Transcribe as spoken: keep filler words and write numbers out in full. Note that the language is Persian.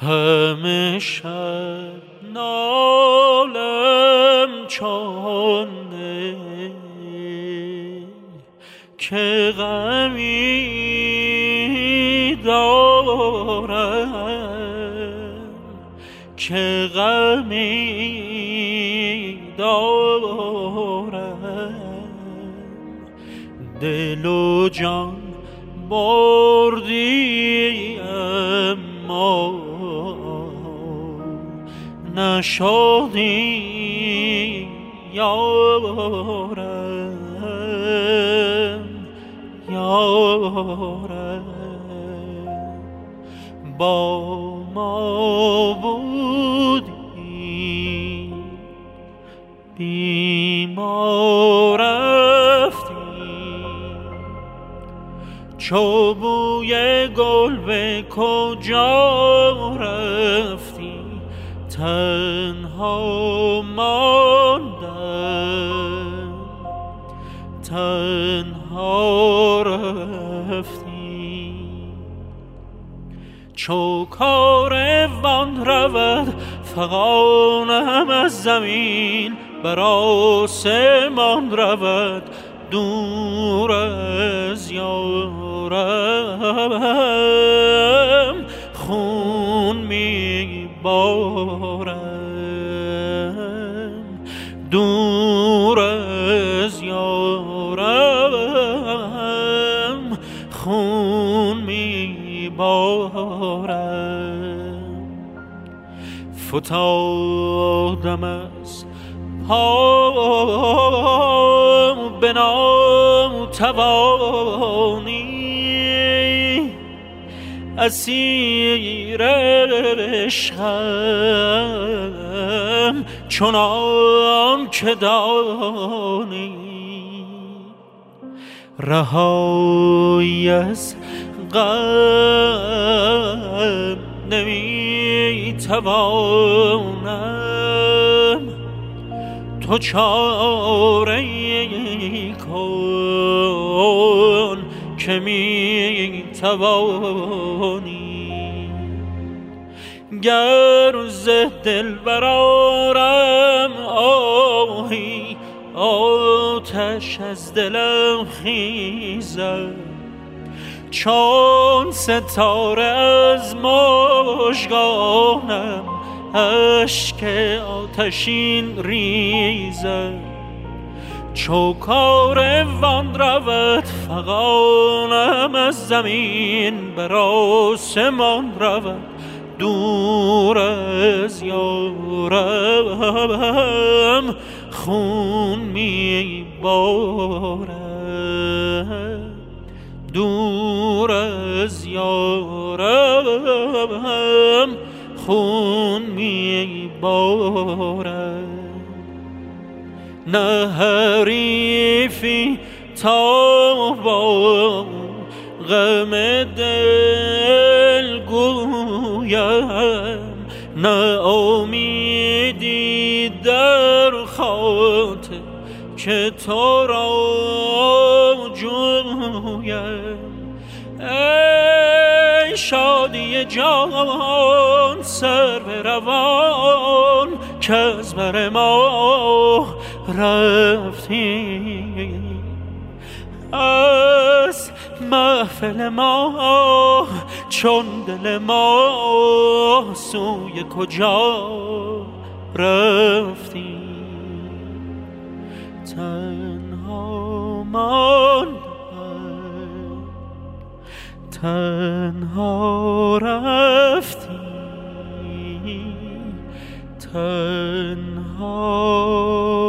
همه شب نالم چون نی که غمی دارم که غمی دارم دل و جان بردی اما نشدی یارم یارم با ما بودی بی ما رفتی چو بوی گل به کجا رفتی تنها ماندم تنها رفتی چو کاروان رود فغانم از زمین بر آسمان رود دور از یارم خون می بارم دور از یارم خون می بارم فتادم از پا به ناتوانی اسیر عشقم چنان که دانی رهایی از غم نمی توانم تو چاره کن که می توانی گر ز دل برآرم آهی آتش از دلم خیزد چون ستاره از مژگانم اشک آتشین ریزد چو کاروان رود فغانم از زمین بر آسمان رود دور از یارم خون می بارم دور از یارم خون می بارم نه حریفی تا با غم دل گویم نه امیدی در خاطر که تو را جویم ای شادی جان سر به روان که از بر ما رفتی از محفل ما چون دل ما سوی کجا رفتی تنها ماندم تنها رفتی تنها